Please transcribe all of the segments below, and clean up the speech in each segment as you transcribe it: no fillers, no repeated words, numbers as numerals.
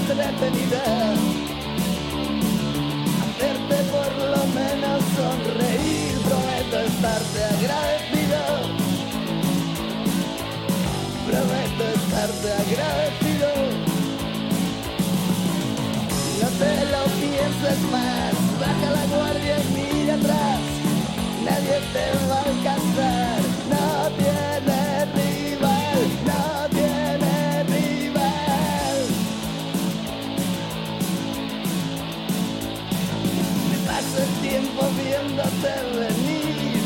entretenida, hacerte por lo menos sonreír. Prometo estarte agradecido, prometo estarte agradecido. No te lo pienses más, baja la guardia y mira atrás, nadie te va a alcanzar. No tiene rival, no tiene rival. Me paso el tiempo viéndote venir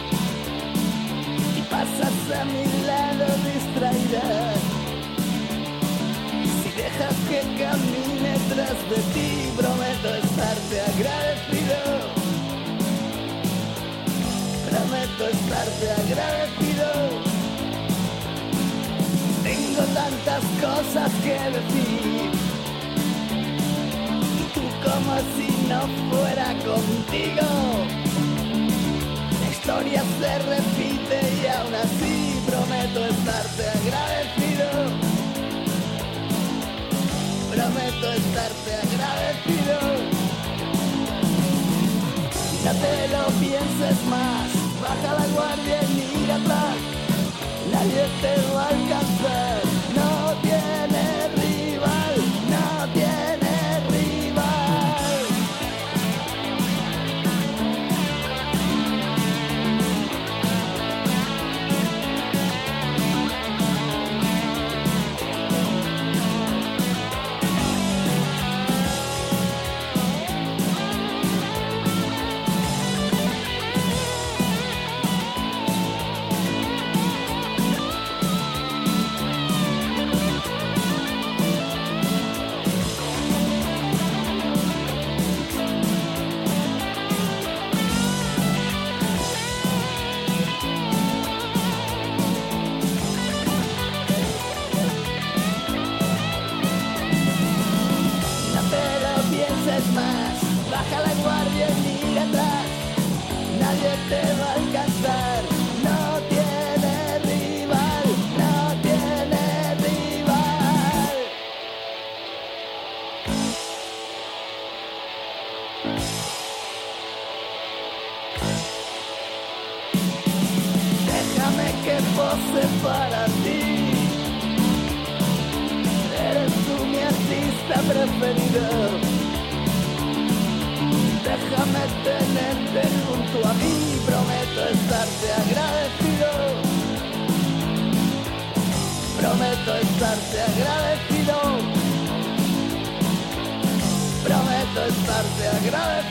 y pasas a mi lado distraída. Si dejas que camine tras de ti, prometo estarte agradecido, prometo estarte agradecido. Tengo tantas cosas que decir, y tú como si no fuera contigo. La historia se repite y aún así prometo estarte agradecido, prometo estarte agradecido. No te lo pienses más, baja la guardia y mira atrás, nadie te va a alcanzar. No tiene rival, no tiene rival. Más, baja la guardia y mira atrás, nadie te va a alcanzar. No tiene rival, no tiene rival. Déjame que pose para ti, eres tú mi artista preferido. Déjame tenerte junto a mí, prometo estarte agradecido, prometo estarte agradecido, prometo estarte agradecido.